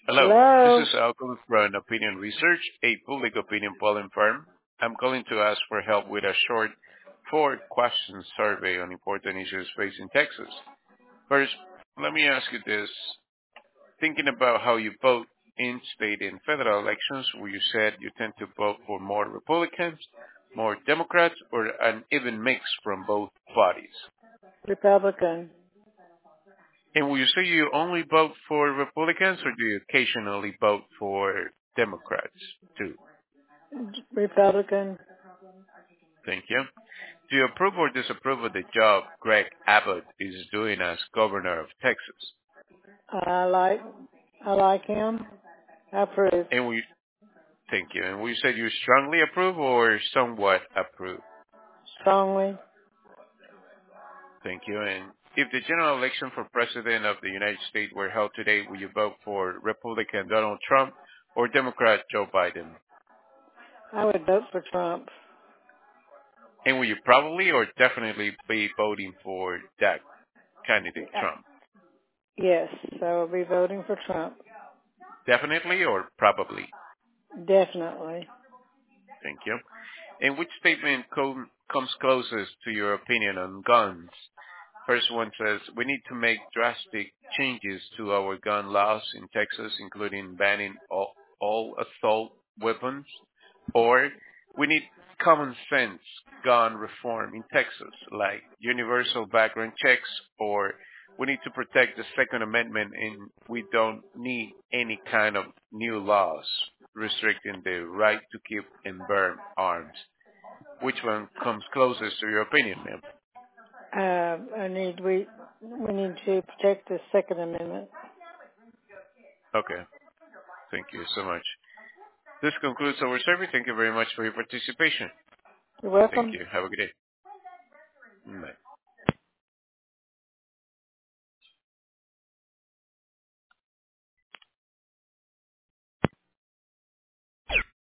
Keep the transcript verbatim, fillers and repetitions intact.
Hello, this Hello? is Alcon from Opinion Research, a public opinion polling firm. I'm calling to ask for help with a short four-question survey on important issues facing Texas. First, let me ask you this. Thinking about how you vote in state and federal elections, where you said you tend to vote for more Republicans, more Democrats, or an even mix from both parties? Republican. And will you say you only vote for Republicans, or do you occasionally vote for Democrats too? Republican. Thank you. Do you approve or disapprove of the job Greg Abbott is doing as governor of Texas? I like, I like him. I approve. And we thank you. And we said you strongly approve or somewhat approve. Strongly. Thank you. And if the general election for president of the United States were held today, will you vote for Republican Donald Trump or Democrat Joe Biden? I would vote for Trump. And will you probably or definitely be voting for that candidate, Uh, Trump? Yes, I will be voting for Trump. Definitely or probably? Definitely. Thank you. And which statement com- comes closest to your opinion on guns? First one says, we need to make drastic changes to our gun laws in Texas, including banning all, all assault weapons. Or we need common sense gun reform in Texas, like universal background checks, or we need to protect the Second Amendment and we don't need any kind of new laws restricting the right to keep and bear arms. Which one comes closest to your opinion, ma'am? Uh, I need, we, we need to protect the Second Amendment. Okay. Thank you so much. This concludes our survey. Thank you very much for your participation. You're Thank welcome. you. Have a good day. Bye.